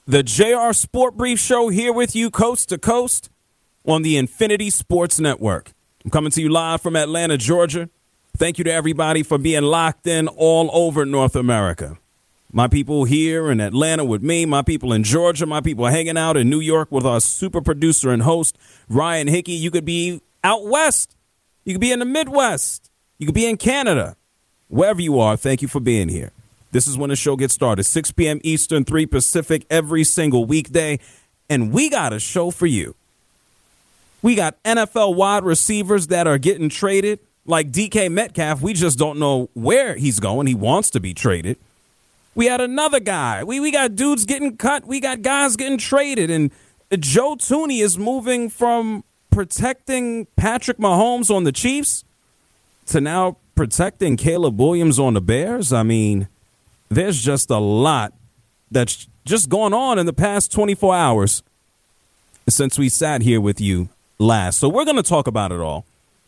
The JR Sport Brief Show here with you coast to coast on the Infinity Sports Network. I'm coming to you live from Atlanta, Georgia. Thank you to everybody for being locked in all over North America. My people here in Atlanta with me, my people in Georgia, my people hanging out in New York with our super producer and host, Ryan Hickey. You could be out west. You could be in the Midwest. You could be in Canada. Wherever you are, thank you for being here. This is when the show gets started, 6 p.m. Eastern, 3 Pacific, every single weekday. And we got a show for you. We got NFL wide receivers that are getting traded, like DK Metcalf. We just don't know where he's going. He wants to be traded. We had another guy. We got dudes getting cut. We got guys getting traded. And Joe Thuney is moving from protecting Patrick Mahomes on the Chiefs to now protecting Caleb Williams on the Bears. I mean, there's just a lot that's just going on in the past 24 hours since we sat here with you last. So we're going to talk about it all.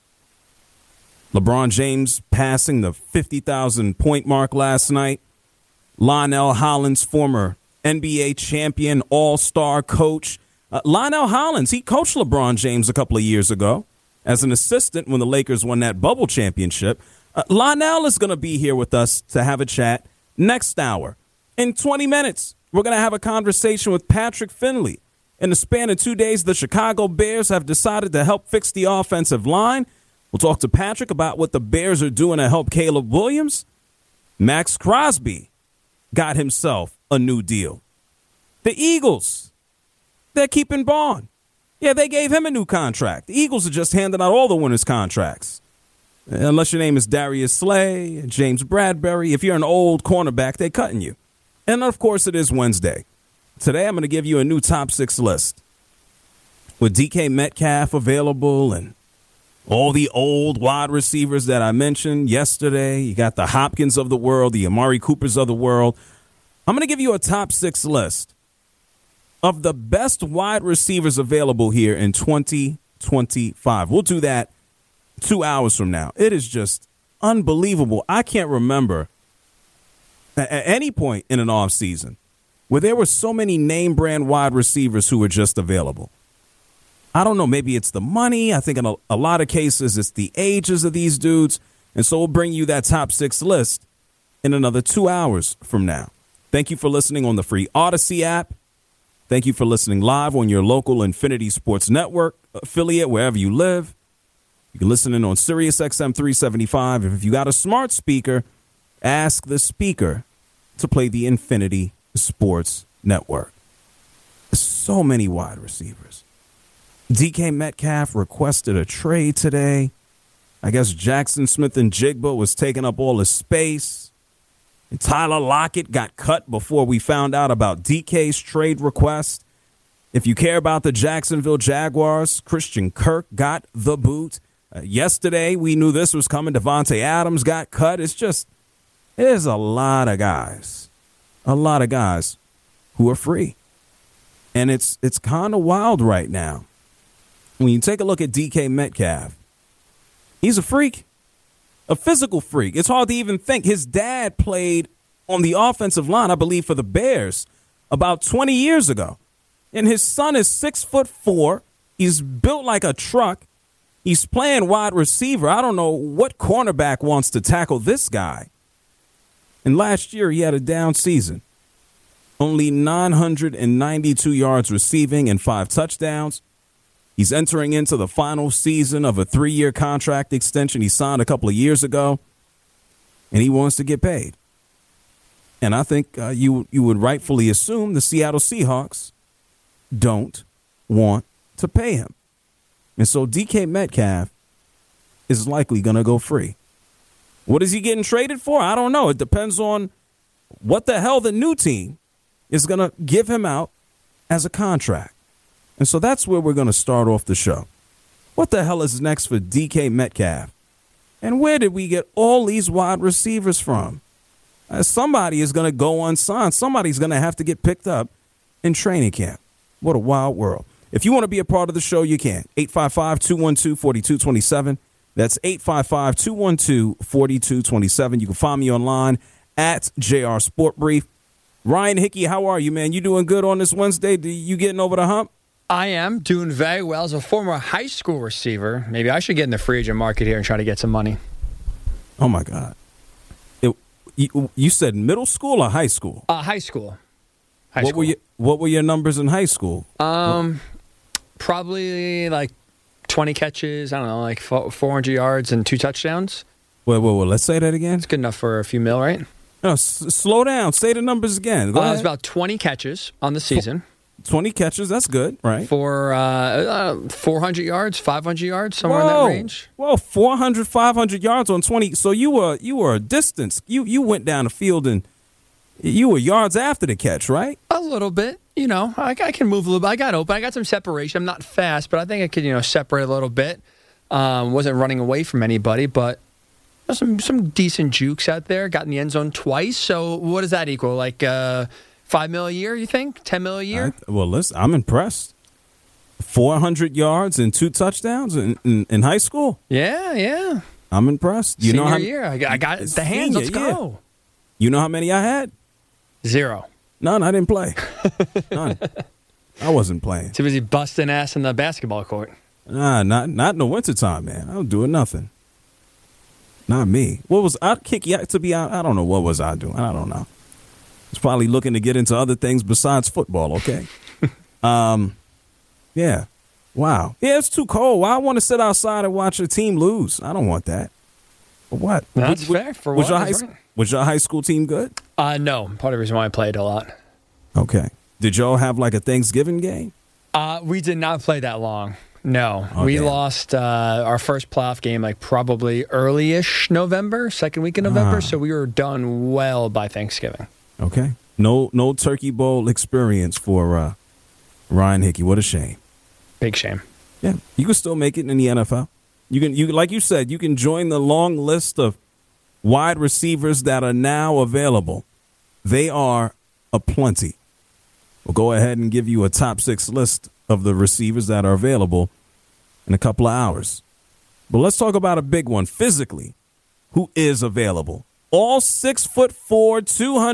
LeBron James passing the 50,000 point mark last night. Lionel Hollins, former NBA champion, all-star coach. Lionel Hollins, he coached LeBron James a couple of years ago as an assistant when the Lakers won that bubble championship. Lionel is going to be here with us to have a chat next hour. In 20 minutes, we're going to have a conversation with Patrick Finley. In the span of 2 days, the Chicago Bears have decided to help fix the offensive line. We'll talk to Patrick about what the Bears are doing to help Caleb Williams. Max Crosby got himself a new deal. The Eagles, they're keeping Bond. Yeah, they gave him a new contract. The Eagles are just handing out all the winners' contracts. Unless your name is Darius Slay, James Bradbury. If you're an old cornerback, they're cutting you. And, of course, it is Wednesday. Today, I'm going to give you a new top 6 list with DK Metcalf available and all the old wide receivers that I mentioned yesterday. You got the Hopkins of the world, the Amari Coopers of the world. I'm going to give you a top 6 list of the best wide receivers available here in 2025. We'll do that 2 hours from now. It is just unbelievable. I can't remember at any point in an offseason where there were so many name brand wide receivers who were just available. I don't know. Maybe it's the money. I think in a lot of cases it's the ages of these dudes. And so we'll bring you that top 6 list in another 2 hours from now. Thank you for listening on the free Odyssey app. Thank you for listening live on your local Infinity Sports Network affiliate, wherever you live. You can listen in on Sirius XM 375. If you got a smart speaker, ask the speaker to play the Infinity Sports Network. So many wide receivers. DK Metcalf requested a trade today. I guess Jackson Smith-Njigba was taking up all his space. And Tyler Lockett got cut before we found out about DK's trade request. If you care about the Jacksonville Jaguars, Christian Kirk got the boot. Yesterday, we knew this was coming. Devontae Adams got cut. There's a lot of guys who are free. And it's kind of wild right now. When you take a look at DK Metcalf, he's a freak, a physical freak. It's hard to even think. His dad played on the offensive line, I believe, for the Bears about 20 years ago. And his son is 6'4". He's built like a truck. He's playing wide receiver. I don't know what cornerback wants to tackle this guy. And last year, he had a down season. Only 992 yards receiving and 5 touchdowns. He's entering into the final season of a 3-year contract extension he signed a couple of years ago, and he wants to get paid. And I think you would rightfully assume the Seattle Seahawks don't want to pay him. And so DK Metcalf is likely going to go free. What is he getting traded for? I don't know. It depends on what the hell the new team is going to give him out as a contract. And so that's where we're going to start off the show. What the hell is next for DK Metcalf? And where did we get all these wide receivers from? Somebody is going to go unsigned. Somebody's going to have to get picked up in training camp. What a wild world. If you want to be a part of the show, you can. 855-212-4227. That's 855-212-4227. You can find me online at JR Sport Brief. Ryan Hickey, how are you, man? You doing good on this Wednesday? You getting over the hump? I am doing very well. As a former high school receiver, maybe I should get in the free agent market here and try to get some money. Oh, my God. You said middle school or high school? High school. What were your numbers in high school? Probably like 20 catches, I don't know, like 400 yards and 2 touchdowns. Well, let's say that again. It's good enough for a few mil, right? No, slow down. Say the numbers again. It was about 20 catches on the season. 20 catches, that's good, right? For 400 yards, 500 yards, somewhere in that range. Whoa, 400, 500 yards on 20. So you were a distance. You went down the field and you were yards after the catch, right? A little bit. I can move a little bit. I got open. I got some separation. I'm not fast, but I think I could, separate a little bit. Wasn't running away from anybody, but some decent jukes out there. Got in the end zone twice. So what does that equal? Like $5 million a year, you think? $10 million a year? Well, listen, I'm impressed. 400 yards and 2 touchdowns in high school? Yeah. I'm impressed. Senior year. I got the hands. Let's go. You know how many I had? 0. None. I didn't play. None. I wasn't playing. Too busy busting ass in the basketball court. Nah, not in the wintertime, man. I was doing nothing. Not me. What was I kicking to be out? I don't know. What was I doing? I don't know. I was probably looking to get into other things besides football, okay? Yeah. Wow. Yeah, it's too cold. Why I want to sit outside and watch a team lose? I don't want that. For what? That's fair. For what? Was your high school team good? No. Part of the reason why I played a lot. Okay. Did y'all have like a Thanksgiving game? We did not play that long. No. Okay. We lost our first playoff game like probably early-ish November, second week of November, so we were done well by Thanksgiving. Okay. No Turkey Bowl experience for Ryan Hickey. What a shame. Big shame. Yeah. You can still make it in the NFL. You like you said, you can join the long list of wide receivers that are now available. They are aplenty. We'll go ahead and give you a top 6 list of the receivers that are available in a couple of hours. But let's talk about a big one physically. Who is available? All 6'4",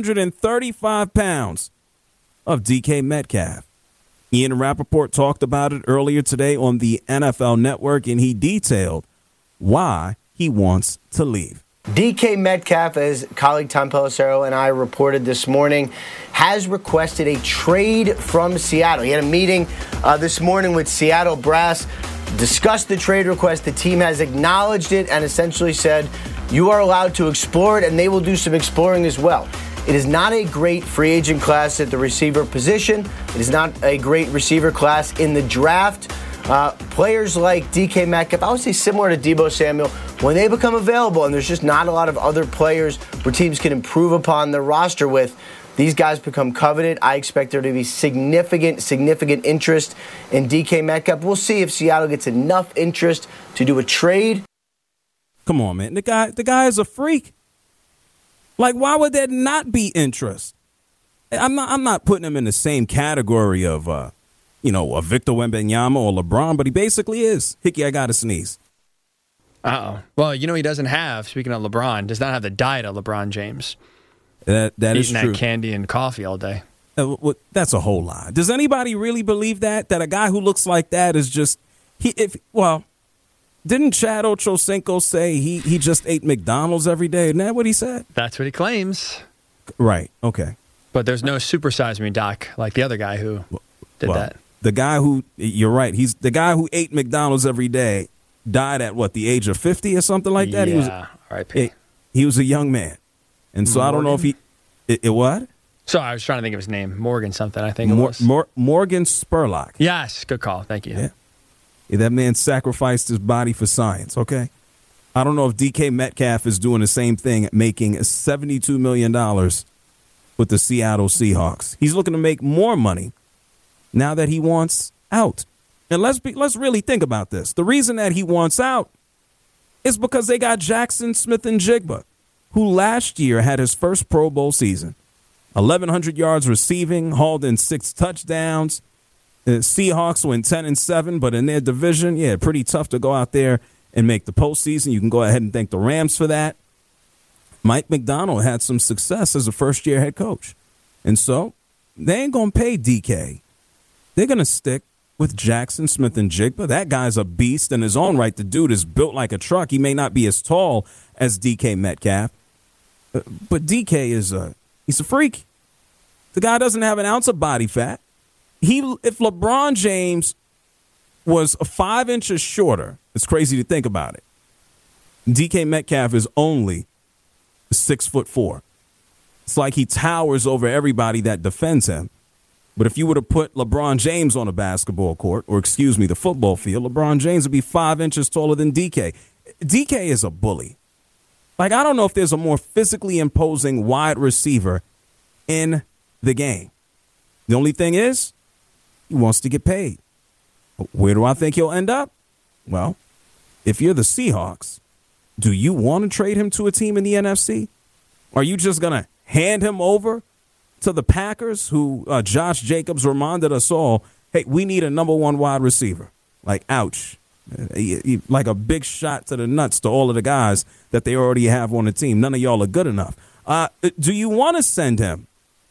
235 pounds of DK Metcalf. Ian Rappaport talked about it earlier today on the NFL Network, and he detailed why he wants to leave. DK Metcalf, as colleague Tom Pelissero and I reported this morning, has requested a trade from Seattle. He had a meeting this morning with Seattle brass, discussed the trade request. The team has acknowledged it and essentially said, you are allowed to explore it, and they will do some exploring as well. It is not a great free agent class at the receiver position. It is not a great receiver class in the draft. Players like DK Metcalf, I would say similar to Deebo Samuel, when they become available and there's just not a lot of other players where teams can improve upon their roster with, these guys become coveted. I expect there to be significant interest in DK Metcalf. We'll see if Seattle gets enough interest to do a trade. Come on, man. The guy is a freak. Like, why would there not be interest? I'm not putting him in the same category of a Victor Wembanyama or LeBron, but he basically is. Hickey, I got to sneeze. Uh-oh. Well, he doesn't have, speaking of LeBron, does not have the diet of LeBron James. That is true. Eating that candy and coffee all day. That's a whole lie. Does anybody really believe that a guy who looks like that is just didn't Chad Ochocinco say he just ate McDonald's every day? Isn't that what he said? That's what he claims. Right. Okay. But there's no supersize me doc like the other guy who did that. The guy who, you're right, he's the guy who ate McDonald's every day, died at the age of 50 or something like that? Yeah, R.I.P. He was a young man. And so I don't know if what? Sorry, I was trying to think of his name. Morgan something, I think it was. Morgan Spurlock. Yes, good call. Thank you. Yeah, that man sacrificed his body for science, okay? I don't know if DK Metcalf is doing the same thing, making $72 million with the Seattle Seahawks. He's looking to make more money now that he wants out. And let's really think about this. The reason that he wants out is because they got Jackson Smith-Njigba, who last year had his first Pro Bowl season. 1,100 yards receiving, hauled in 6 touchdowns. The Seahawks went 10-7, but in their division, pretty tough to go out there and make the postseason. You can go ahead and thank the Rams for that. Mike McDonald had some success as a first-year head coach. And so they ain't going to pay DK. They're going to stick with Jackson Smith-Njigba. That guy's a beast in his own right. The dude is built like a truck. He may not be as tall as DK Metcalf, but DK he's a freak. The guy doesn't have an ounce of body fat. If LeBron James was 5 inches shorter, it's crazy to think about it. DK Metcalf is only 6'4". It's like he towers over everybody that defends him. But if you were to put LeBron James on a basketball court, or the football field, LeBron James would be 5 inches taller than DK. DK is a bully. Like, I don't know if there's a more physically imposing wide receiver in the game. The only thing is, he wants to get paid. Where do I think he'll end up? Well, if you're the Seahawks, do you want to trade him to a team in the NFC? Are you just going to hand him over to the Packers, who Josh Jacobs reminded us all, hey, we need a number one wide receiver? Like, ouch. Like a big shot to the nuts to all of the guys that they already have on the team. None of y'all are good enough. Do you want to send him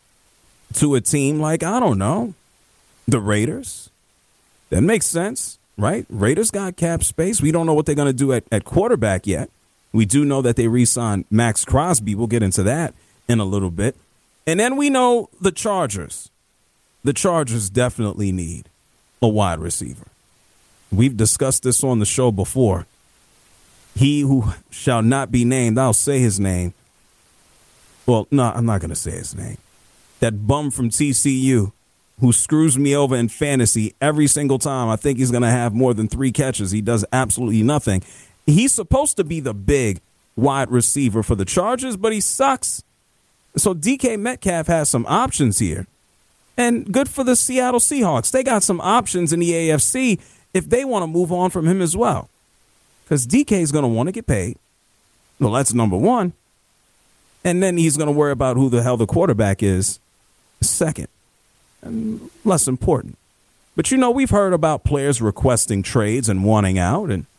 to a team like, I don't know, the Raiders? That makes sense, right? Raiders got cap space. We don't know what they're going to do at quarterback yet. We do know that they re-signed Max Crosby. We'll get into that in a little bit. And then we know the Chargers. The Chargers definitely need a wide receiver. We've discussed this on the show before. He who shall not be named, I'll say his name. Well, no, I'm not going to say his name. That bum from TCU who screws me over in fantasy every single time. I think he's going to have more than 3 catches. He does absolutely nothing. He's supposed to be the big wide receiver for the Chargers, but he sucks. So DK Metcalf has some options here. And good for the Seattle Seahawks. They got some options in the AFC if they want to move on from him as well. Because DK is going to want to get paid. Well, that's number one. And then he's going to worry about who the hell the quarterback is second. And less important. But, we've heard about players requesting trades and wanting out. And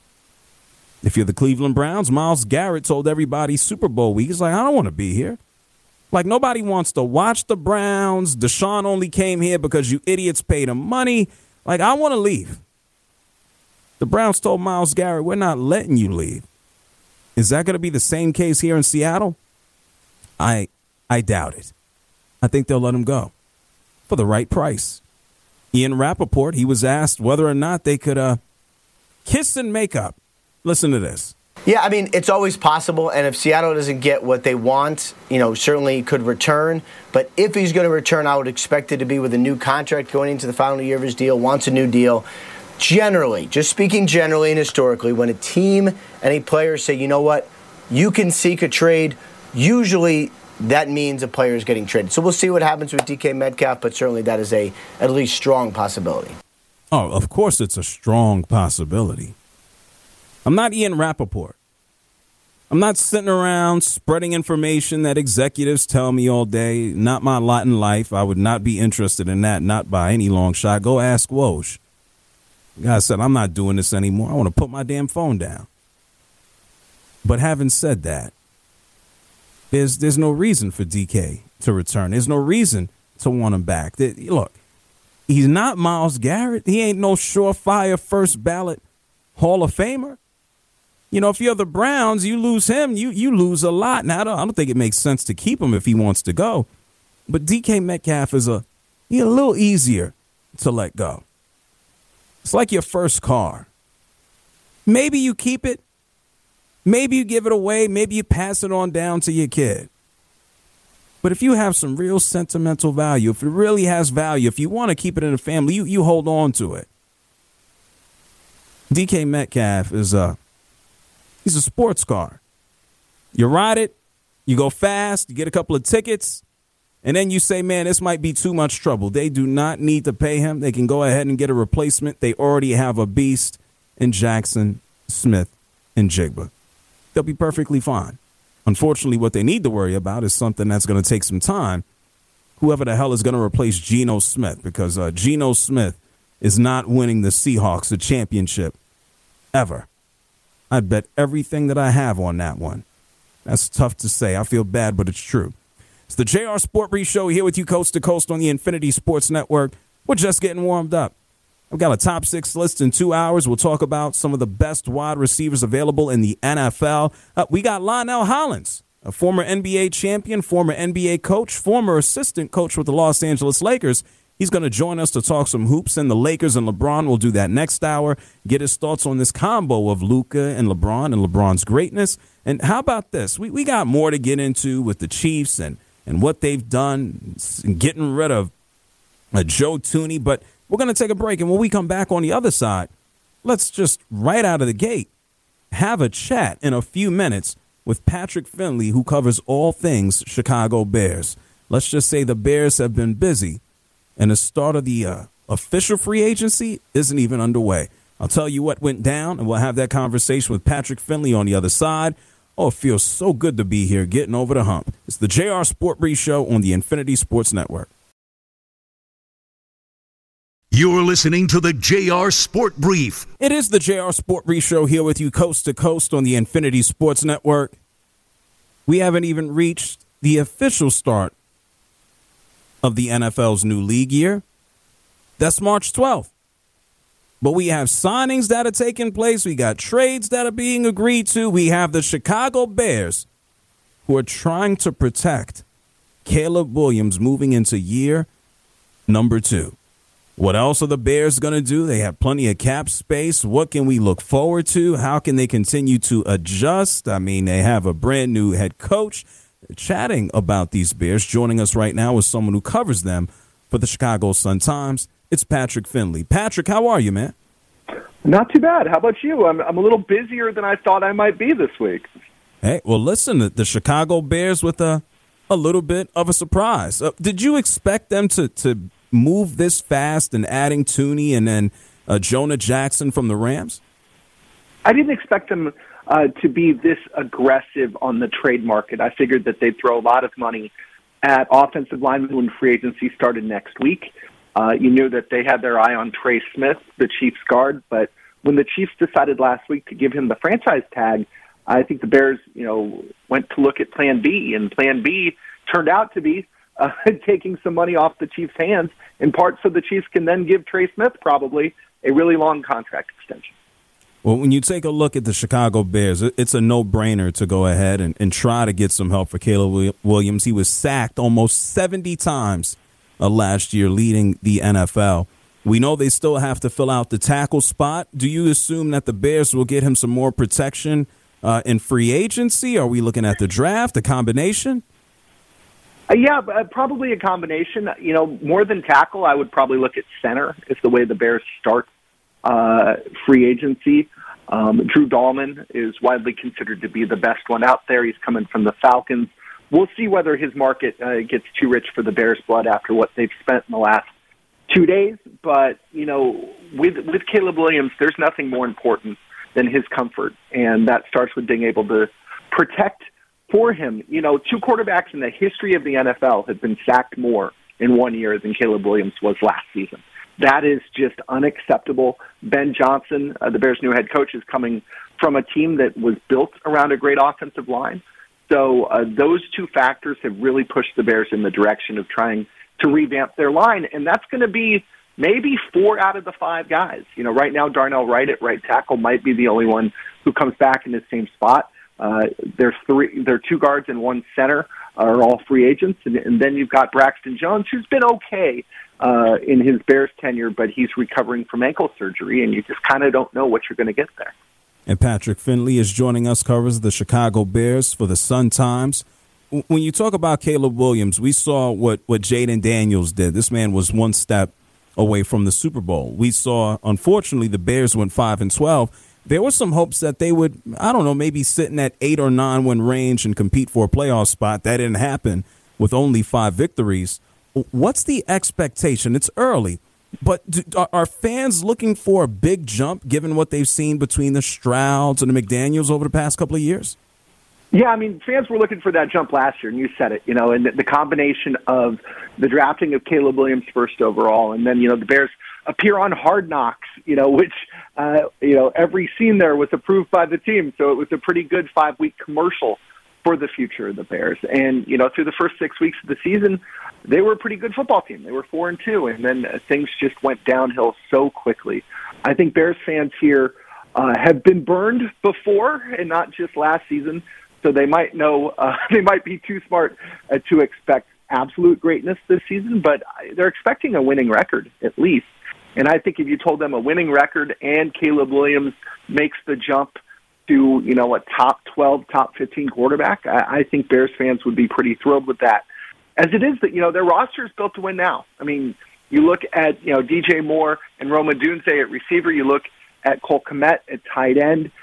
if you're the Cleveland Browns, Myles Garrett told everybody Super Bowl week, he's like, I don't want to be here. Like, nobody wants to watch the Browns. Deshaun only came here because you idiots paid him money. Like, I want to leave. The Browns told Myles Garrett, we're not letting you leave. Is that going to be the same case here in Seattle? I doubt it. I think they'll let him go for the right price. Ian Rappaport, he was asked whether or not they could kiss and make up. Listen to this. Yeah, I mean, it's always possible, and if Seattle doesn't get what they want, certainly he could return. But if he's going to return, I would expect it to be with a new contract going into the final year of his deal, wants a new deal. Generally, just speaking generally and historically, when a team and a player say, you know what, you can seek a trade, usually that means a player is getting traded. So we'll see what happens with DK Metcalf, but certainly that is a at least strong possibility. Oh, of course it's a strong possibility. I'm not Ian Rappaport. I'm not sitting around spreading information that executives tell me all day. Not my lot in life. I would not be interested in that, not by any long shot. Go ask Woj. The guy said, I'm not doing this anymore. I want to put my damn phone down. But having said that, there's no reason for DK to return. There's no reason to want him back. Look, he's not Myles Garrett. He ain't no surefire first ballot Hall of Famer. If you're the Browns, you lose him, you lose a lot. Now, I don't think it makes sense to keep him if he wants to go. But DK Metcalf is a little easier to let go. It's like your first car. Maybe you keep it. Maybe you give it away. Maybe you pass it on down to your kid. But if you have some real sentimental value, if it really has value, if you want to keep it in the family, you hold on to it. DK Metcalf is he's a sports car. You ride it, you go fast, you get a couple of tickets, and then you say, man, this might be too much trouble. They do not need to pay him. They can go ahead and get a replacement. They already have a beast in Jackson Smith-Njigba. They'll be perfectly fine. Unfortunately, what they need to worry about is something that's going to take some time. Whoever the hell is going to replace Geno Smith, because Geno Smith is not winning the Seahawks a championship ever. I'd bet everything that I have on that one. That's tough to say. I feel bad, but it's true. It's the JR Sport Brief Show here with you coast to coast on the Infinity Sports Network. We're just getting warmed up. I've got a top 6 list in 2 hours. We'll talk about some of the best wide receivers available in the NFL. We got Lionel Hollins, a former NBA champion, former NBA coach, former assistant coach with the Los Angeles Lakers. He's going to join us to talk some hoops, and the Lakers and LeBron will do that next hour, get his thoughts on this combo of Luka and LeBron's greatness. And how about this? We got more to get into with the Chiefs and what they've done, getting rid of Joe Thuney, but we're going to take a break, and when we come back on the other side, let's just right out of the gate have a chat in a few minutes with Patrick Finley, who covers all things Chicago Bears. Let's just say the Bears have been busy, and the start of the official free agency isn't even underway. I'll tell you what went down, and we'll have that conversation with Patrick Finley on the other side. Oh, it feels so good to be here, getting over the hump. It's the JR Sport Brief Show on the Infinity Sports Network. You're listening to the JR Sport Brief. It is the JR Sport Brief Show here with you coast to coast on the Infinity Sports Network. We haven't even reached the official start of the NFL's new league year. That's March 12th. But we have signings that are taking place. We got trades that are being agreed to. We have the Chicago Bears who are trying to protect Caleb Williams moving into year number 2. What else are the Bears going to do? They have plenty of cap space. What can we look forward to? How can they continue to adjust? I mean, they have a brand new head coach. Chatting about these Bears, joining us right now is someone who covers them for the Chicago Sun-Times. It's Patrick Finley. Patrick, how are you, man? Not too bad. How about you? I'm a little busier than I thought I might be this week. Hey, well, listen, the Chicago Bears with a little bit of a surprise. Did you expect them to move this fast and adding Thuney and then Jonah Jackson from the Rams? I didn't expect them to be this aggressive on the trade market. I figured that they'd throw a lot of money at offensive linemen when free agency started next week. You knew that they had their eye on Trey Smith, the Chiefs guard, but when the Chiefs decided last week to give him the franchise tag, I think the Bears, went to look at Plan B, and Plan B turned out to be taking some money off the Chiefs' hands, in part so the Chiefs can then give Trey Smith probably a really long contract extension. Well, when you take a look at the Chicago Bears, it's a no-brainer to go ahead and try to get some help for Caleb Williams. He was sacked almost 70 times last year, leading the NFL. We know they still have to fill out the tackle spot. Do you assume that the Bears will get him some more protection in free agency? Are we looking at the draft, a combination? Yeah, probably a combination. More than tackle, I would probably look at center is the way the Bears start free agency. Drew Dahlman is widely considered to be the best one out there. He's coming from the Falcons. We'll see whether his market gets too rich for the Bears' blood after what they've spent in the last 2 days. But, with Caleb Williams, there's nothing more important than his comfort, and that starts with being able to protect for him. 2 quarterbacks in the history of the NFL have been sacked more in 1 year than Caleb Williams was last season. That is just unacceptable. Ben Johnson, the Bears' new head coach, is coming from a team that was built around a great offensive line. So those 2 factors have really pushed the Bears in the direction of trying to revamp their line, and that's going to be maybe 4 out of the 5 guys. Right now, Darnell Wright at right tackle might be the only one who comes back in the same spot. There are 2 guards and 1 center are all free agents, and then you've got Braxton Jones, who's been okay in his Bears tenure, but he's recovering from ankle surgery, and you just kind of don't know what you're going to get there. And Patrick Finley is joining us, covers the Chicago Bears for the Sun-Times. When you talk about Caleb Williams, we saw what Jaden Daniels did. This man was 1 step away from the Super Bowl. We saw, unfortunately, the Bears went 5-12. There was some hopes that they would, maybe sitting at 8 or 9 win range and compete for a playoff spot. That didn't happen with only 5 victories. What's the expectation? It's early, but are fans looking for a big jump given what they've seen between the Strouds and the McDaniels over the past couple of years? Yeah, fans were looking for that jump last year, and you said it, and the combination of the drafting of Caleb Williams first overall, and then, the Bears appear on Hard Knocks, which, every scene there was approved by the team, so it was a pretty good 5-week commercial for the future of the Bears. And, through the first 6 weeks of the season, they were a pretty good football team. They were 4-2, and then things just went downhill so quickly. I think Bears fans here have been burned before, and not just last season, so they might know they might be too smart to expect absolute greatness this season, but they're expecting a winning record at least. And I think if you told them a winning record and Caleb Williams makes the jump to, a top 12, top 15 quarterback, I think Bears fans would be pretty thrilled with that. As it is that, their roster is built to win now. I mean, you look at, DJ Moore and Roma Dunze at receiver. You look at Cole Kmet at tight end.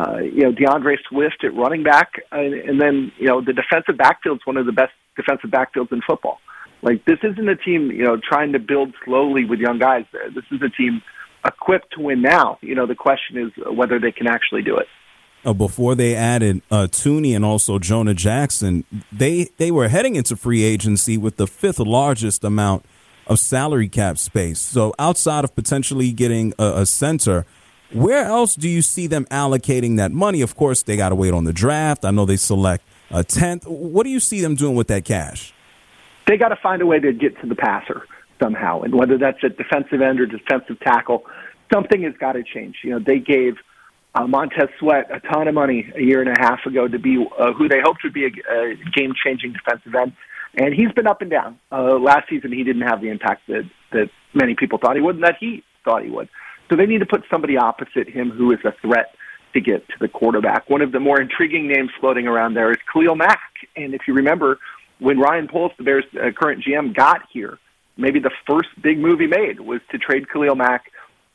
DeAndre Swift at running back. And then, the defensive backfield's one of the best defensive backfields in football. Like, this isn't a team, trying to build slowly with young guys there. This is a team equipped to win now. The question is whether they can actually do it. Before they added Tooney and also Jonah Jackson, they were heading into free agency with the fifth largest amount of salary cap space. So outside of potentially getting a center, where else do you see them allocating that money? Of course, they got to wait on the draft. I know they select a 10th. What do you see them doing with that cash? They got to find a way to get to the passer somehow, and whether that's at defensive end or defensive tackle, something has got to change. They gave Montez Sweat a ton of money a year and a half ago to be who they hoped would be a game-changing defensive end, and he's been up and down. Last season, he didn't have the impact that many people thought he would, and that he thought he would. So they need to put somebody opposite him who is a threat to get to the quarterback. One of the more intriguing names floating around there is Khalil Mack. And if you remember, when Ryan Poles, the Bears' current GM, got here, maybe the first big move he made was to trade Khalil Mack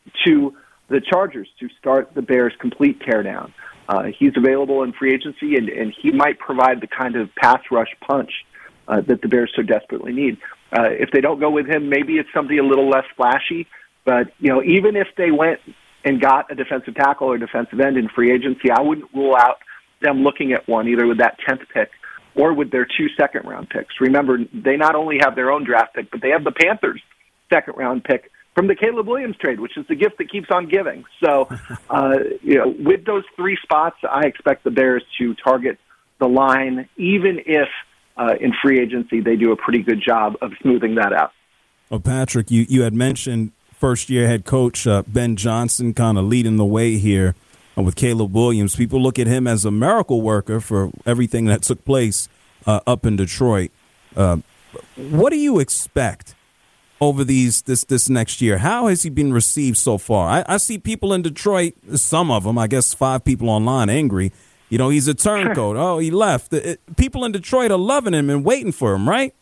to the Chargers to start the Bears' complete teardown. He's available in free agency, and he might provide the kind of pass rush punch that the Bears so desperately need. If they don't go with him, maybe it's somebody a little less flashy. But, even if they went and got a defensive tackle or defensive end in free agency, I wouldn't rule out them looking at one, either with that 10th pick or with their 2 second-round picks. Remember, they not only have their own draft pick, but they have the Panthers' second-round pick from the Caleb Williams trade, which is the gift that keeps on giving. So, with those 3 spots, I expect the Bears to target the line, even if in free agency they do a pretty good job of smoothing that out. Well, Patrick, you had mentioned first-year head coach Ben Johnson kind of leading the way here with Caleb Williams. People look at him as a miracle worker for everything that took place up in Detroit. What do you expect over this next year? How has he been received so far? I see people in Detroit, some of them, I guess 5 people online, angry. He's a turncoat. Oh, he left. People in Detroit are loving him and waiting for him, right?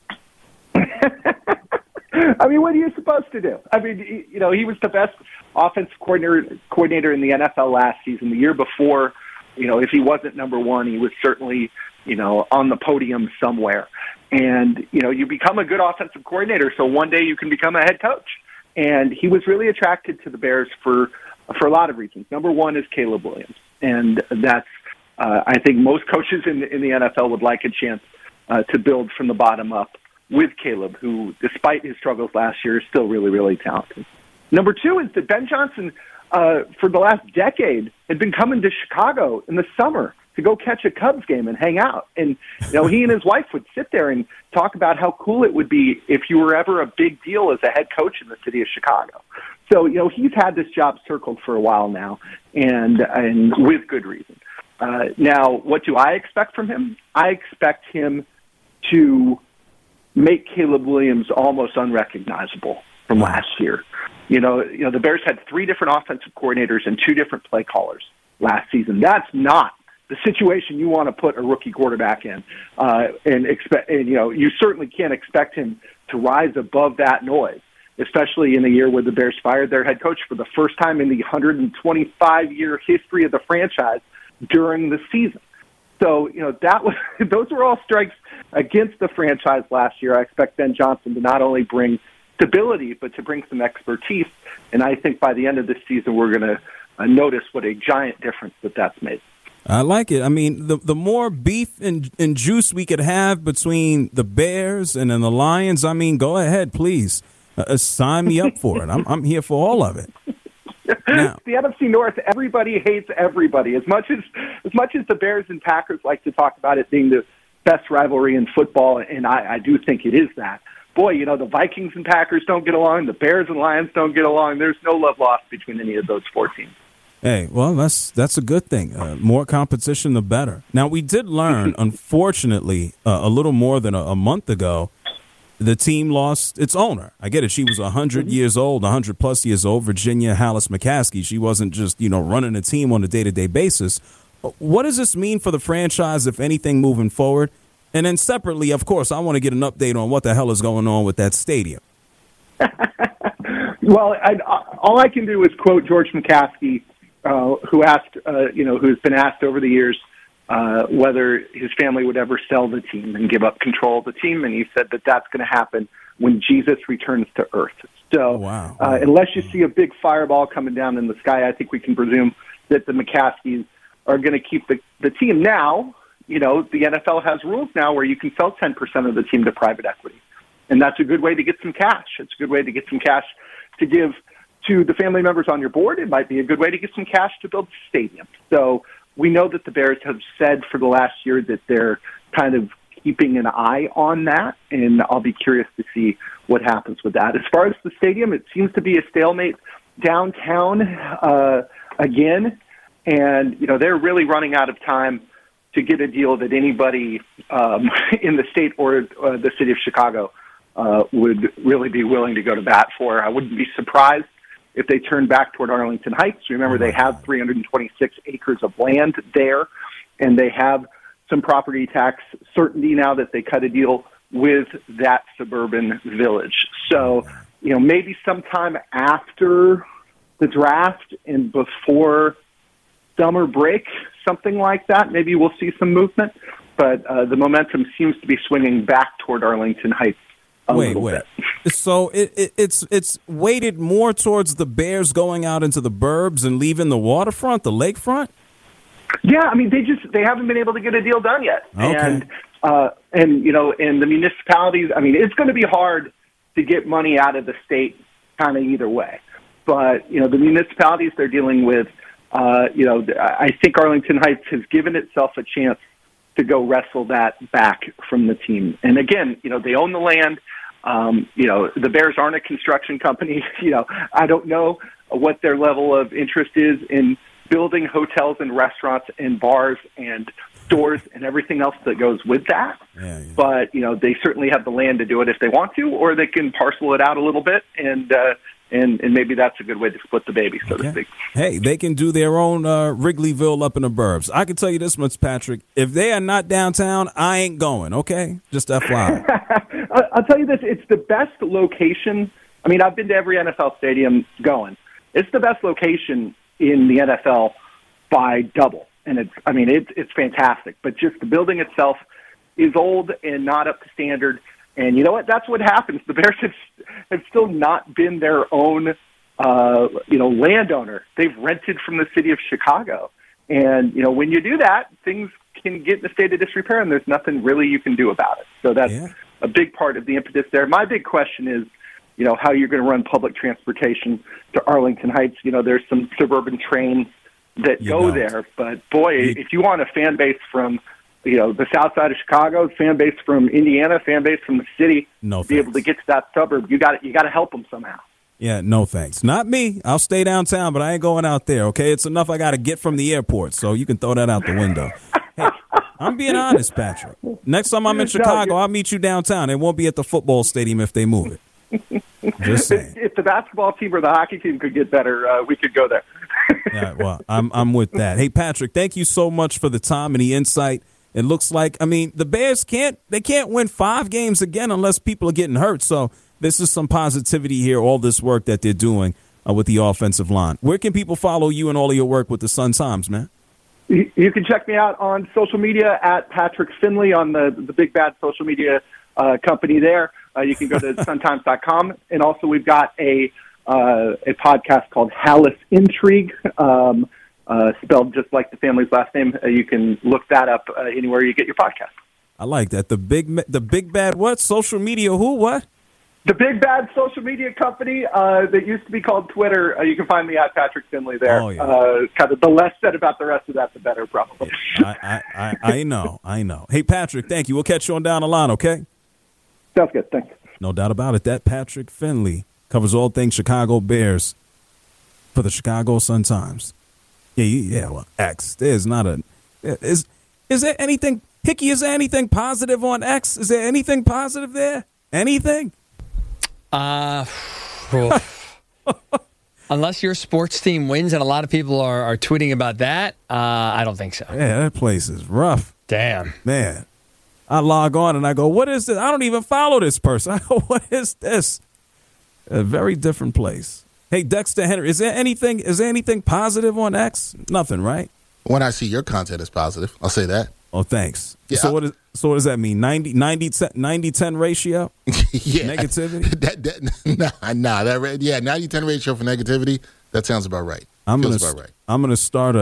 I mean, what are you supposed to do? I mean, he was the best offensive coordinator in the NFL last season. The year before, if he wasn't number one, he was certainly, on the podium somewhere. And, you become a good offensive coordinator, so one day you can become a head coach. And he was really attracted to the Bears for a lot of reasons. Number one is Caleb Williams. And that's, I think most coaches in the NFL would like a chance to build from the bottom up with Caleb, who, despite his struggles last year, is still really, really talented. Number two is that Ben Johnson, for the last decade, had been coming to Chicago in the summer to go catch a Cubs game and hang out. And, he and his wife would sit there and talk about how cool it would be if you were ever a big deal as a head coach in the city of Chicago. So, he's had this job circled for a while now, and with good reason. Now, what do I expect from him? I expect him to make Caleb Williams almost unrecognizable from last year. The Bears had 3 different offensive coordinators and 2 different play callers last season. That's not the situation you want to put a rookie quarterback in, and you certainly can't expect him to rise above that noise, especially in a year where the Bears fired their head coach for the first time in the 125-year history of the franchise during the season. So, those were all strikes against the franchise last year. I expect Ben Johnson to not only bring stability, but to bring some expertise. And I think by the end of this season, we're going to notice what a giant difference that's made. I like it. I mean, the more beef and juice we could have between the Bears and then the Lions, I mean, go ahead, please. Sign me up for it. I'm here for all of it. Now, the NFC North, everybody hates everybody. As much as the Bears and Packers like to talk about it being the best rivalry in football, and I do think it is that. Boy, the Vikings and Packers don't get along. The Bears and Lions don't get along. There's no love lost between any of those four teams. hey, well, that's a good thing. More competition, the better. Now, we did learn, unfortunately, a little more than a month ago, the team lost its owner. I get it. She was 100 years old, 100-plus years old, Virginia Hallis McCaskey. She wasn't just, running a team on a day-to-day basis. What does this mean for the franchise, if anything, moving forward? And then separately, of course, I want to get an update on what the hell is going on with that stadium. Well, all I can do is quote George McCaskey, who's been asked over the years whether his family would ever sell the team and give up control of the team, and he said that that's going to happen when Jesus returns to earth. So wow. Unless you see a big fireball coming down in the sky, I think we can presume that the McCaskeys are going to keep the team. Now, the NFL has rules now where you can sell 10% of the team to private equity, and that's a good way to get some cash. It's a good way to get some cash to give to the family members on your board. It might be a good way to get some cash to build the stadium. So we know that the Bears have said for the last year that they're kind of keeping an eye on that, and I'll be curious to see what happens with that. As far as the stadium, it seems to be a stalemate downtown again, and they're really running out of time to get a deal that anybody in the state or the city of Chicago would really be willing to go to bat for. I wouldn't be surprised if they turn back toward Arlington Heights. Remember, they have 326 acres of land there, and they have some property tax certainty now that they cut a deal with that suburban village. So, maybe sometime after the draft and before summer break, something like that, maybe we'll see some movement. But the momentum seems to be swinging back toward Arlington Heights. Wait. So it's weighted more towards the Bears going out into the burbs and leaving the waterfront, the lakefront? Yeah, I mean, they haven't been able to get a deal done yet. Okay. And the municipalities, I mean, it's going to be hard to get money out of the state kind of either way. But, the municipalities they're dealing with, I think Arlington Heights has given itself a chance to go wrestle that back from the team. And again, they own the land. The Bears aren't a construction company. I don't know what their level of interest is in building hotels and restaurants and bars and stores and everything else that goes with that. Yeah. But, they certainly have the land to do it if they want to, or they can parcel it out a little bit and maybe that's a good way to split the baby, so to speak. Hey, they can do their own Wrigleyville up in the burbs. I can tell you this much, Patrick. If they are not downtown, I ain't going, okay? Just FYI. I'll tell you this. It's the best location. I mean, I've been to every NFL stadium going. It's the best location in the NFL by double. And it's fantastic. But just the building itself is old and not up to standard. And you know what? That's what happens. The Bears have still not been their own, landowner. They've rented from the city of Chicago. And, when you do that, things can get in a state of disrepair, and there's nothing really you can do about it. So that's a big part of the impetus there. My big question is, how you're going to run public transportation to Arlington Heights. There's some suburban trains that go there. But, boy, if you want a fan base from the south side of Chicago, fan base from Indiana, fan base from the city, be able to get to that suburb, you got to help them somehow. Yeah, no thanks. Not me. I'll stay downtown, but I ain't going out there, okay? It's enough I got to get from the airport, so you can throw that out the window. Hey, I'm being honest, Patrick. Next time I'm in Chicago, I'll meet you downtown. It won't be at the football stadium if they move it. Just saying. If the basketball team or the hockey team could get better, we could go there. Yeah, well, I'm with that. Hey, Patrick, thank you so much for the time and the insight. It looks like, the Bears can't win 5 games again unless people are getting hurt. So this is some positivity here, all this work that they're doing with the offensive line. Where can people follow you and all of your work with the Sun-Times, man? You can check me out on social media at Patrick Finley on the big bad social media company there. You can go to suntimes.com. And also we've got a podcast called Hallis Intrigue, spelled just like the family's last name. You can look that up anywhere you get your podcast. I like that. The big bad what? Social media who? What? The big bad social media company that used to be called Twitter. You can find me at Patrick Finley there. Oh, yeah. Kind of the less said about the rest of that, the better, probably. I know. Hey, Patrick, thank you. We'll catch you on down the line, okay? Sounds good. Thanks. No doubt about it. That Patrick Finley covers all things Chicago Bears for the Chicago Sun-Times. Yeah. Well, X. There's not a. Is there anything, Hickey? Is there anything positive on X? Is there anything positive there? Anything? Unless your sports team wins, and a lot of people are tweeting about that, I don't think so. Yeah, that place is rough. Damn. Man, I log on and I go, what is this? I don't even follow this person. I go, what is this? A very different place. Hey, Dexter Henry, is there anything positive on X? Nothing, right? When I see your content is positive, I'll say that. Oh, thanks. Yeah. So what does that mean? 90-10 ratio? Yeah. Negativity? 90-10 ratio for negativity. That sounds about right. I'm gonna start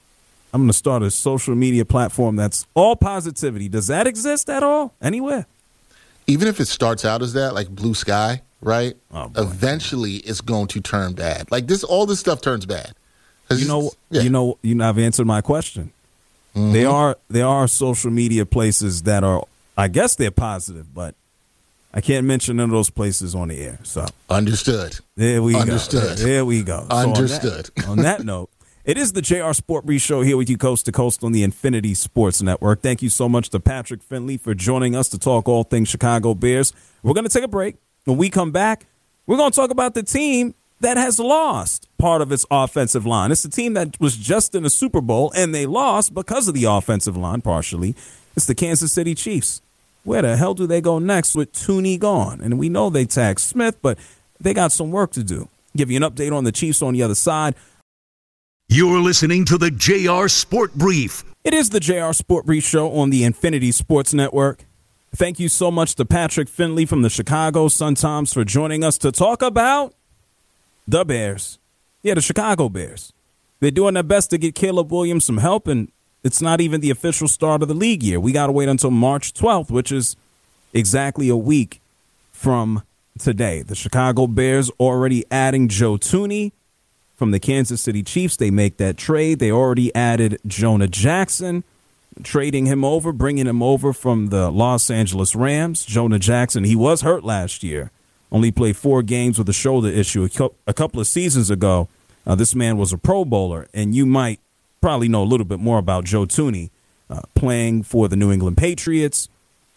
a social media platform that's all positivity. Does that exist at all anywhere? Even if it starts out as that, like Blue Sky, right? Oh, boy. Eventually, it's going to turn bad. Like all this stuff turns bad. You know, I've answered my question. Mm-hmm. There are social media places that are, I guess they're positive, but I can't mention none of those places on the air. So understood. There we Understood. go. There we go. Understood. So on that note, it is the JR Sport Brief Show here with you coast to coast on the Infinity Sports Network. Thank you so much to Patrick Finley for joining us to talk all things Chicago Bears. We're going to take a break. When we come back, we're going to talk about the team that has lost part of its offensive line. It's the team that was just in the Super Bowl, and they lost because of the offensive line, partially. It's the Kansas City Chiefs. Where the hell do they go next with Tooney gone? And we know they tagged Smith, but they got some work to do. Give you an update on the Chiefs on the other side. You're listening to the JR Sport Brief. It is the JR Sport Brief Show on the Infinity Sports Network. Thank you so much to Patrick Finley from the Chicago Sun-Times for joining us to talk about the Bears. Yeah, the Chicago Bears. They're doing their best to get Caleb Williams some help, and it's not even the official start of the league year. We got to wait until March 12th, which is exactly a week from today. The Chicago Bears already adding Joe Tooney from the Kansas City Chiefs. They make that trade. They already added Jonah Jackson, trading him over, bringing him over from the Los Angeles Rams. Jonah Jackson, he was hurt last year. Only played 4 games with a shoulder issue a couple of seasons ago. This man was a Pro Bowler, and you might probably know a little bit more about Joe Tooney playing for the New England Patriots.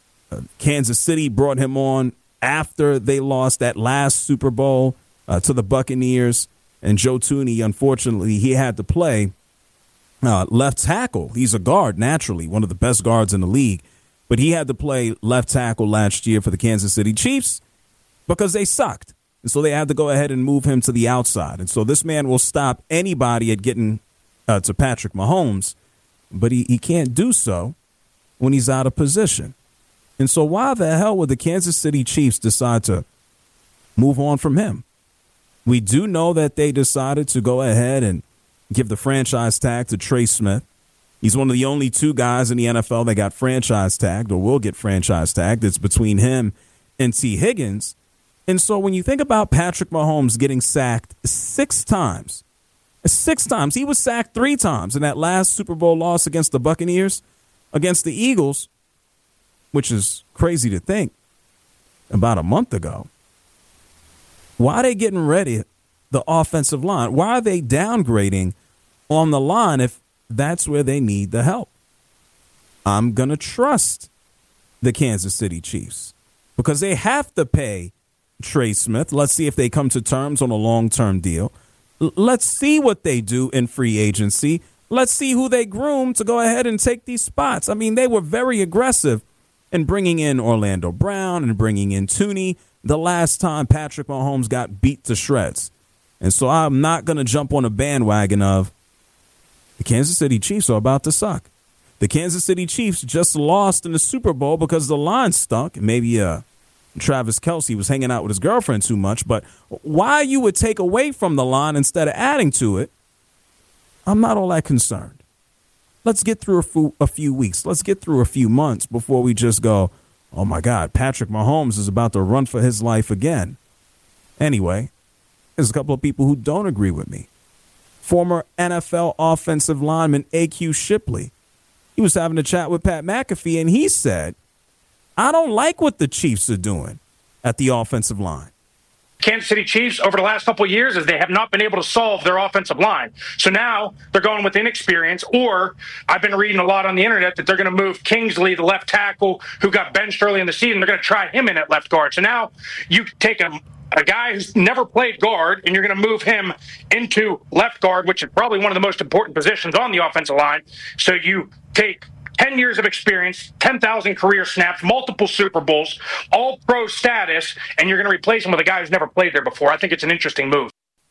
Kansas City brought him on after they lost that last Super Bowl to the Buccaneers. And Joe Tooney, unfortunately, he had to play left tackle. He's a guard, naturally, one of the best guards in the league. But he had to play left tackle last year for the Kansas City Chiefs because they sucked. And so they had to go ahead and move him to the outside. And so this man will stop anybody at getting to Patrick Mahomes, but he can't do so when he's out of position. And so why the hell would the Kansas City Chiefs decide to move on from him? We do know that they decided to go ahead and give the franchise tag to Trey Smith. He's one of the only 2 guys in the NFL that got franchise tagged or will get franchise tagged. It's between him and T. Higgins. And so when you think about Patrick Mahomes getting sacked 6 times, he was sacked 3 times in that last Super Bowl loss against the Buccaneers, against the Eagles, which is crazy to think, about a month ago. Why are they getting ready the offensive line? Why are they downgrading on the line if that's where they need the help? I'm going to trust the Kansas City Chiefs because they have to pay Trey Smith. Let's see if they come to terms on a long-term deal. Let's see what they do in free agency. Let's see who they groom to go ahead and take these spots. I mean, they were very aggressive in bringing in Orlando Brown and bringing in Tooney the last time Patrick Mahomes got beat to shreds. And so I'm not going to jump on a bandwagon of the Kansas City Chiefs are about to suck. The Kansas City Chiefs just lost in the Super Bowl because the line stunk. Maybe Travis Kelce was hanging out with his girlfriend too much. But why you would take away from the line instead of adding to it, I'm not all that concerned. Let's get through a few weeks. Let's get through a few months before we just go, oh, my God, Patrick Mahomes is about to run for his life again. Anyway, there's a couple of people who don't agree with me. Former NFL offensive lineman A.Q. Shipley. He was having a chat with Pat McAfee, and he said, I don't like what the Chiefs are doing at the offensive line. Kansas City Chiefs over the last couple of years is they have not been able to solve their offensive line. So now they're going with inexperience, or I've been reading a lot on the internet that they're going to move Kingsley, the left tackle, who got benched early in the season. They're going to try him in at left guard. So now you take a guy who's never played guard, and you're going to move him into left guard, which is probably one of the most important positions on the offensive line. So you take 10 years of experience, 10,000 career snaps, multiple Super Bowls, all pro status, and you're going to replace him with a guy who's never played there before. I think it's an interesting move.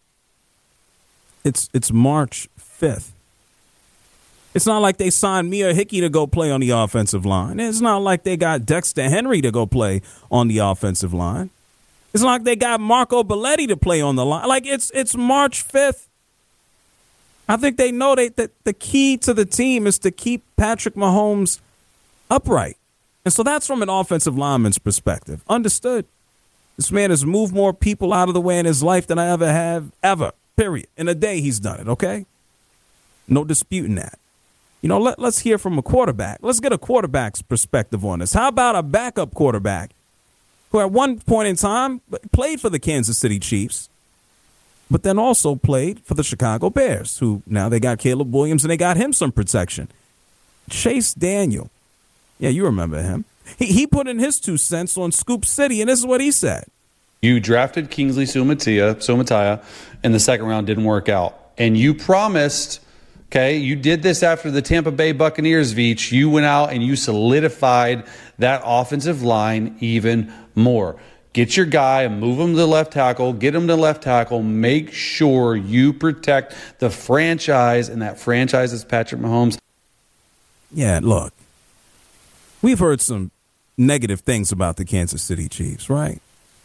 It's March 5th. It's not like they signed Mia Hickey to go play on the offensive line. It's not like they got Dexter Henry to go play on the offensive line. It's not like they got Marco Belletti to play on the line. Like, it's March 5th. I think they know that the key to the team is to keep Patrick Mahomes upright. And so that's from an offensive lineman's perspective. Understood. This man has moved more people out of the way in his life than I ever have, ever, period. In a day, he's done it, okay? No disputing that. You know, let's hear from a quarterback. Let's get a quarterback's perspective on this. How about a backup quarterback who at one point in time played for the Kansas City Chiefs, but then also played for the Chicago Bears, who now they got Caleb Williams and they got him some protection. Chase Daniel. Yeah, you remember him. He put in his 2 cents on Scoop City, and this is what he said. You drafted Kingsley Suamataia in the second round, didn't work out. And you promised, okay, you did this after the Tampa Bay Buccaneers, Veach. You went out and you solidified that offensive line even more. Get your guy and move him to the left tackle. Get him to left tackle. Make sure you protect the franchise, and that franchise is Patrick Mahomes. Yeah, look, we've heard some negative things about the Kansas City Chiefs, right?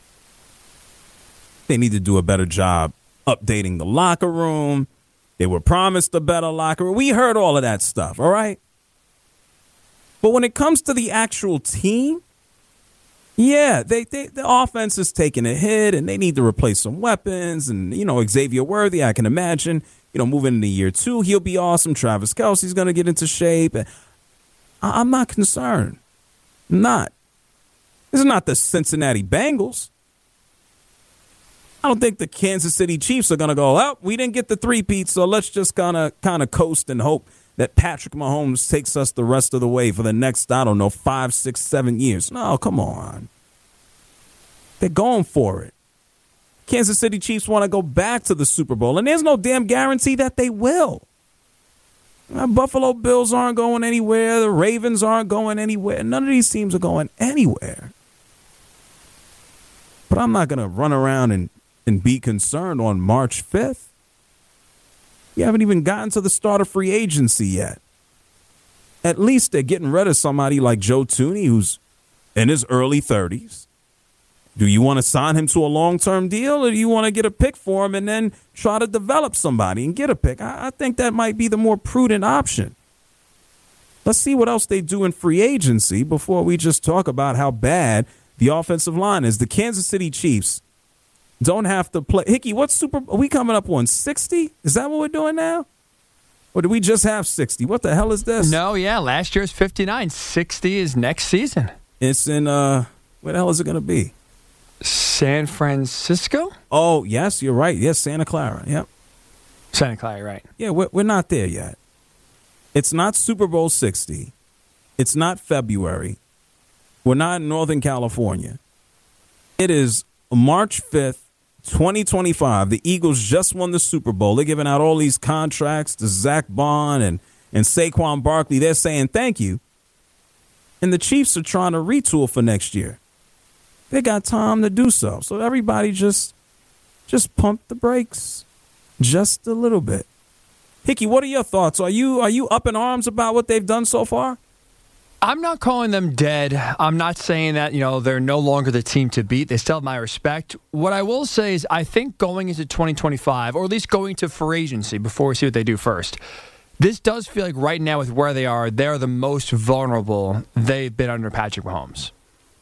They need to do a better job updating the locker room. They were promised a better locker room. We heard all of that stuff, all right? But when it comes to the actual team, yeah, the offense is taking a hit, and they need to replace some weapons. And, you know, Xavier Worthy, I can imagine, you know, moving into year 2, he'll be awesome. Travis Kelce's going to get into shape. I'm not concerned. Not. This is not the Cincinnati Bengals. I don't think the Kansas City Chiefs are going to go, well, we didn't get the 3-peat, so let's just kind of coast and hope that Patrick Mahomes takes us the rest of the way for the next, I don't know, 5, 6, 7 years. No, come on. They're going for it. Kansas City Chiefs want to go back to the Super Bowl, and there's no damn guarantee that they will. Buffalo Bills aren't going anywhere. The Ravens aren't going anywhere. None of these teams are going anywhere. But I'm not going to run around and be concerned on March 5th. You haven't even gotten to the start of free agency yet. At least they're getting rid of somebody like Joe Thuney, who's in his early 30s. Do you want to sign him to a long-term deal, or do you want to get a pick for him and then try to develop somebody and get a pick? I think that might be the more prudent option. Let's see what else they do in free agency before we just talk about how bad the offensive line is. The Kansas City Chiefs don't have to play. Hickey, are we coming up on 60? Is that what we're doing now? Or do we just have 60? What the hell is this? No, yeah, last year's 59. 60 is next season. It's in, where the hell is it going to be? San Francisco? Oh, yes, you're right. Yes, Santa Clara. Yep. Santa Clara, right. Yeah, we're not there yet. It's not Super Bowl 60. It's not February. We're not in Northern California. It is March 5th, 2025. The Eagles just won the Super Bowl. They're giving out all these contracts to Zach Bond and Saquon Barkley. They're saying thank you. And the Chiefs are trying to retool for next year. They got time to do so. So everybody just pump the brakes just a little bit. Hickey, what are your thoughts? Are you up in arms about what they've done so far? I'm not calling them dead. I'm not saying that, they're no longer the team to beat. They still have my respect. What I will say is I think going into 2025, or at least going to free agency before we see what they do first, this does feel like right now with where they are, they're the most vulnerable they've been under Patrick Mahomes.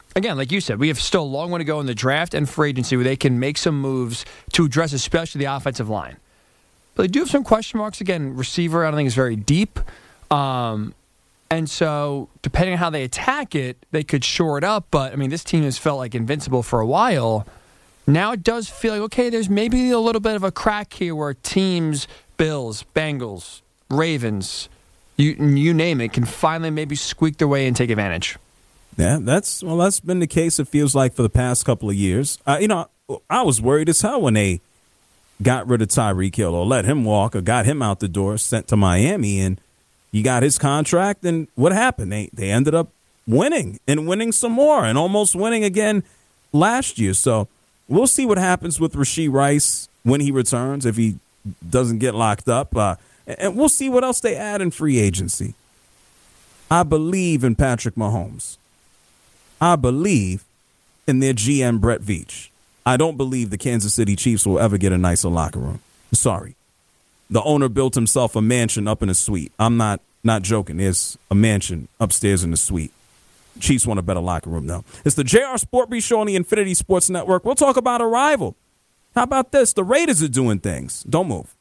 again, like you said, we have still a long way to go in the draft and free agency where they can make some moves to address especially the offensive line. But they do have some question marks. Again, receiver, I don't think is very deep. And so, depending on how they attack it, they could shore it up. But, I mean, this team has felt like invincible for a while. Now it does feel like, okay, there's maybe a little bit of a crack here where teams, Bills, Bengals, Ravens, you name it, can finally maybe squeak their way and take advantage. Yeah, that's been the case, it feels like, for the past couple of years. I was worried as hell when they got rid of Tyreek Hill or let him walk or got him out the door, sent to Miami, and he got his contract, and what happened? They ended up winning and winning some more and almost winning again last year. So we'll see what happens with Rashee Rice when he returns, if he doesn't get locked up. And we'll see what else they add in free agency. I believe in Patrick Mahomes. I believe in their GM, Brett Veach. I don't believe the Kansas City Chiefs will ever get a nicer locker room. Sorry. The owner built himself a mansion up in a suite. I'm not joking. There's a mansion upstairs in the suite. Chiefs want a better locker room now. It's the JR Sport Brief Show on the Infinity Sports Network. We'll talk about a rival. How about this? The Raiders are doing things. Don't move.